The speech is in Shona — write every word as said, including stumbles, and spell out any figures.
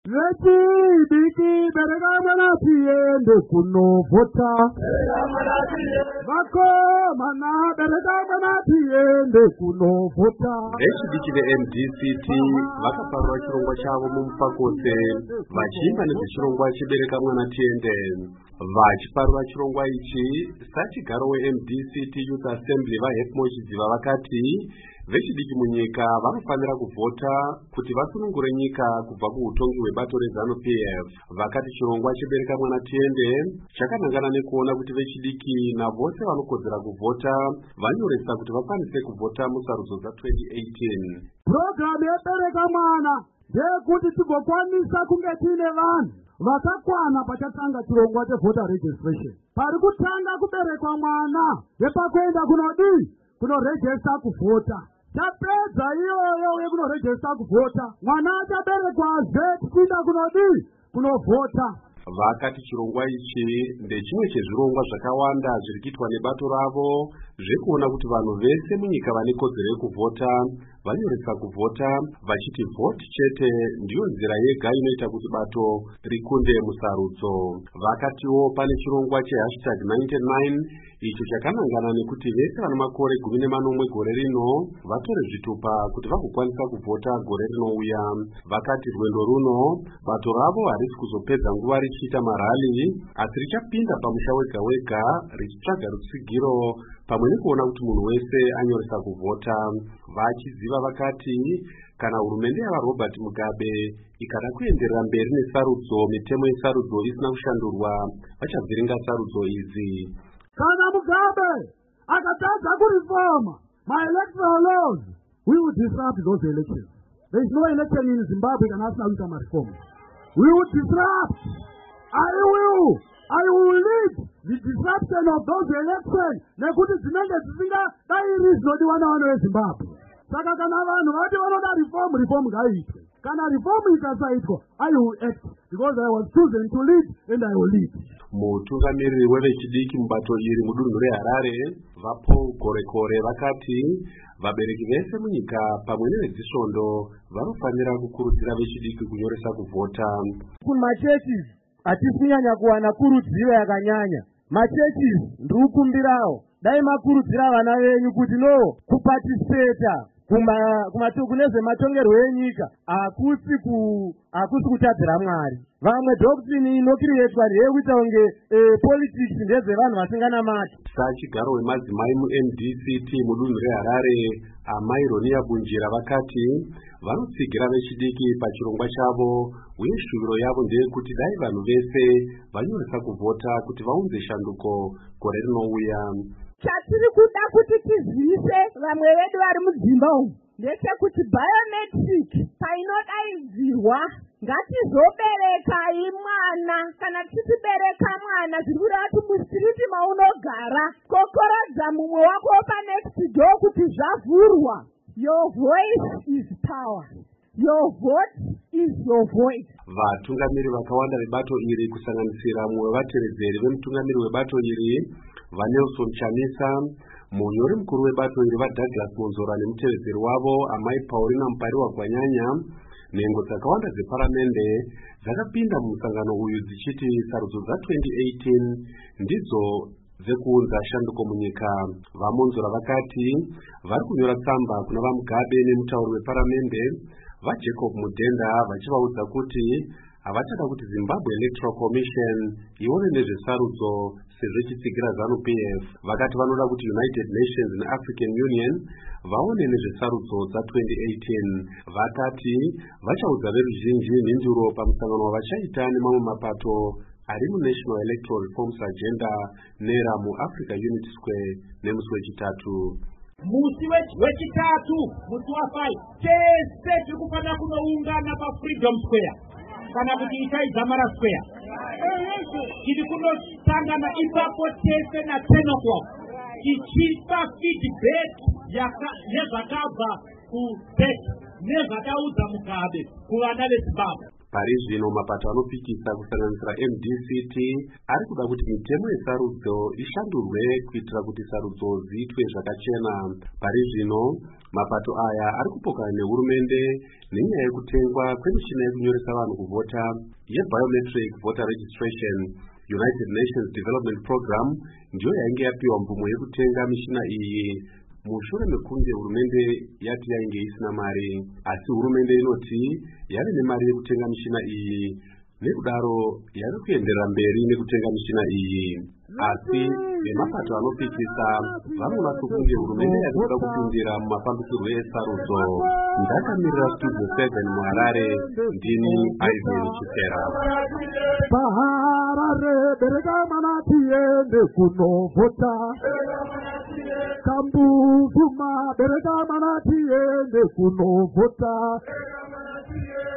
vechidiki bereka mwana tiende kunovhota, vakomana bereka mwana tiende kunovhota. Vechidiki ve-M D C T vakaparura chirongwa chavo mumupakose vachiimba nezvechirongwa chibereka mwana tiende. Vachiparura chirongwa ichi, sachigaro we-M D C T Youth Assembly vaHep Mochidziva vakati vechidiki munyika vanofanira kuvhota kuti vasunungure nyika kubva kuutongi hwebato reZANU P F. Vakati chirongwa chibereka mwana tiende chakanangana nekuona kuti vechidiki navose vanokodzera kuvhota vanyoresa kuti vakwanise kuvhota musarudzo dza-twenty eighteen. Programu yebereka mwana ndeyekuti tigokwanisa kunge tiine vanhu vakakwana pachatanga chirongwa chevoter registration. Pari kutanga kuberekwa mwana yepakuenda kunodii kunorejesta kuvhota. Tapedza iyoyo yekunorejesta kuvhota, mwana achaberekwazve tichienda kunodii kunovhota. Vakati chirongwa ichi ndechimwe chezvirongwa zvakawanda zviri kuitwa nebato ravo zvekuona kuti vanhu vese munyika vane kodzero yekuvhota vanyoresa kuvhota, vachiti vote chete ndiyo nzira yega inoita kuti bato rikunde musarudzo. Vakatiwo pane chirongwa chehashtag ninety-nine icho chakanangana nekuti vese vane makore gumi nemanomwe gore rino vatore zvitupa kuti vagokwanisa kuvhota gore rinouya. Vakati rwendo runo bato ravo harisi kuzopedza nguva richiita marali, asi richapinda pamusha wega wega richitsvaga rutsigiro pamwe nekuona kuti munhu wese anyoresa kuvhota. Vachiziva vakati kana hurumende yavaRobert Mugabe ikada kuenderera mberi nesarudzo, mitemo yesarudzo isina kushandurwa, vachavhiringa sarudzo idzi. Kana Mugabe akatadza kureforma my electoral laws, we will disrupt those elections. There is no election in Zimbabwe kana asina kuita mareform. We will disrupt. I will. I will lead the disruption of those elections nekuti dzinenge dzisingadai zvinodiwa navanhu veZimbabwe. Saka kana vanhu vati vanoda reform, reform ngaiitwe. Kana reform ikasaitwa, I will act because I was chosen to lead and I will lead. Mutungamiriri wevechidiki mubato iri mudunhu reHarare vaPaul Gorekore vakati vabereki vese munyika pamwe nevezisvondo vanofanira kukurudzira vechidiki kunyoresa kuvhota. Kumachurches hatisi kunyanya kuwana kurudziro yakanyanya. Machurches ndiri kukumbirawo dai makurudzira vana venyu kuti no kupatisipeta kune zvematongerwo enyika hakusi kutadzira Mwari. Vamwe doctrine inokirietwa ndeyekuita kunge politics ndezvevanhu vasinganamati. Sachigaro wemadzimai mu-M D C T mudunhu reHarare Amai Ronia Bunjira vakati vanotsigira vechidiki pachirongwa chavo uye shuviro yavo ndeyekuti dai vanhu vese vanyoresa kuvhota kuti vaunze shanduko gore rinouya. Chatiri kuda kuti tizivise vamwe vedu vari mudzimba umu ndechekuti biometric painodaidzirwa ngatizoberekai mwana. Kana tichibereka mwana zviri kureva kuti mustiriti maunogara kokorodza mumwe wako panext door kuti zvavhurwa. Your voice is power. Your vote is your voice. Vatungamiri vakawanda vebato iri kusanganisira mumwe wevateredzeri vemutungamiri webato iri vaNelson Chamisa, munyori mukuru webato iri vaDouglas Monzora nemutevedzeri wavo Amai Paulina Mupariwa Gwanyanya, nhengo dzakawanda dzeparamende dzakapinda mumusangano uyu dzichiti sarudzo dza-twenty eighteen ndidzo dzekuunza shanduko munyika. VaMonzora vakati vari kunyora tsamba kuna vaMugabe nemutauri weparamende vaJacob Mudenda vachivaudza kuti havachada kuti Zimbabwe Electoral Commission ione nezvesarudzo sezvo ichitsigira ZANU P F. Vakati vanoda kuti United Nations neAfrican Union vaone nezvesarudzo dza-twenty eighteen. Vakati vachaudza veruzhinji mhinduro pamusangano wavachaita nemamwe mapato ari muNational Electoral Reforms Agenda NERA muAfrica Unity Square nemusi wechitatu. Musi wechitatu, musi wa-five, tese tiri kufanira kunoungana paFreedom Square kana kuti ichaizamara Square. Tiri kunosangana ipapo tese na ten o'clock tichipa feedback nezvakabva kuBET nezvakaudza Mugabe kuvana veZimbabwe. Parizvino mapato anopikisa kusanganisira M D C T ari kuda kuti mitemo yesarudzo ishandurwe kuitira kuti sarudzo ziitwe zvakachena. Parizvino mapato aya ari kupokana nehurumende nenyaya yekutengwa kwemishina yekunyoresa vanhu kuvhota yeBiometric Voter Registration. United Nations Development Program ndiyo yainge yapiwa mvumo yekutenga mishina iyi mushure mekunge hurumende yati yainge isina mari, asi hurumende inoti yave nemari yekutenga mishina iyi, nekudaro yave kuenderera mberi nekutenga mishina iyi. Asi vemapato anopikisa vanoona sokunge hurumende yave kuda kupindira mumafambisirwo esarudzo. Ndakamirira Studio seven muHarare, ndini Ivan Chipera. paharare bereka mana tiende kunovhota kambuvuma bereka mana tiende kunovhota